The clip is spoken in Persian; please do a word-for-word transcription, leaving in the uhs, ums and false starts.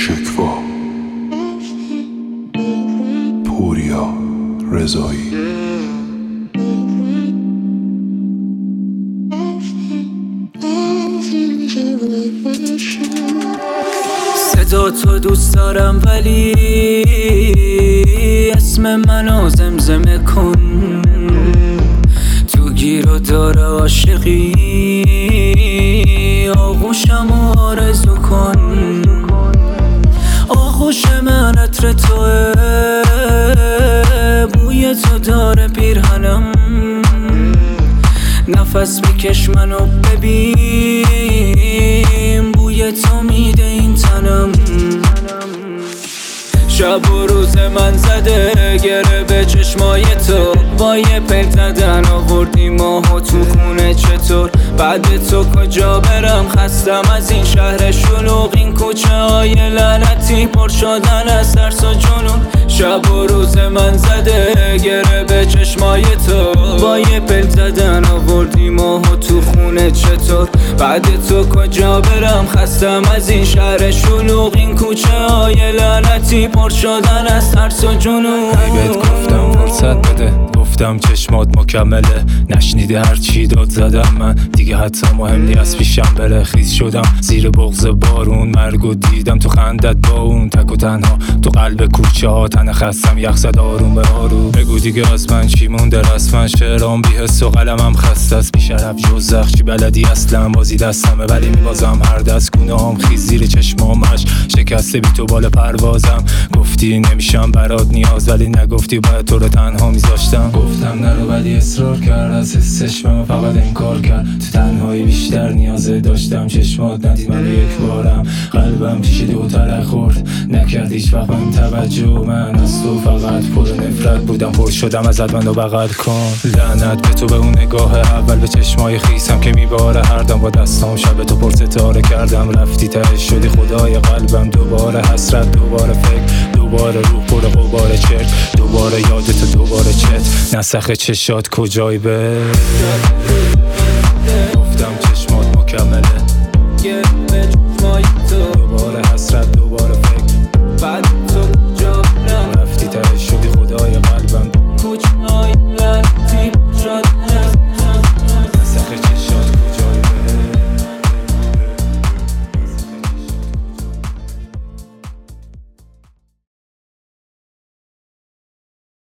شکوا. پوریا رضایی. صدا تو دوست دارم ولی اسم منو زمزمه کن. تو گیر و دار عاشقی آغوشمو آرزو کن. آغوش من عطر توه، بوی تو داره پیرهنم. نفس بکش منو ببین، بوی تو میده این تنم. شب و روز من زده گره به چشمای تو، با یه پیک زدن آوردی ماهو تو خونه. چطور بعد تو کجا برم؟ خستم از این شهر شلوغ، این کوچه های لعنتی پر شدن از ترس و جنون. شب و روز من زده گره به چشمای تو، با یه پیک زدن آوردی ماهو تو خونه. چطور بعد تو کجا برم؟ خستم از این شهر شلوغ، این کوچه های لعنتی پر شدن از ترس و جنون. بهت گفتم فرصت بده، گفتم چشمات مکمله، نشنیده هر چی داد زدم من. دیگه حتی مهم نی از پیشم بره. خیز شدم زیر بغض بارون، مرگو دیدم تو خندت با اون. تک و تنها تو قلب کوچه ها، تن خستم یخ زد آروم به آروم. بگو دیگه از من چی مونده رسما؟ شعرام بی حس و قلمم خسته است. بی شرف جز زخ چی بلدی اصلا؟ بازی دستمه ولی میبازم هر دست گونه‌ام خیز زیر چشمامش شکسته بی تو بال پروازم. گفتی نمیشم برات نیاز ولی نگفتی باید تو رو تنها میذاشتم. گفتم نرو ولی اصرار کرد، از حس چشمم فقط انکار کرد. تو تنهایی بیشتر نیازه داشتم، چشمات ندید من یک بارم. قلبم پیش دو تره خورد، نکرد هیچ وقت من توجه. من از تو فقط پر نفرت بودم، پر شدم ازت منو بغل کن. لعنت به تو به اون نگاه اول، به چشمای خیسم که میباره هر دم. با دستام شب تو پر ستاره کردم، رفتی تهش شدی خدای قلبم. دوباره حسرت، دوباره فکر، دوباره روح پر غبار چرت، دوباره یادت، دوباره چت. نسخ چشات کجای به؟ گفتم چشمات مکمله.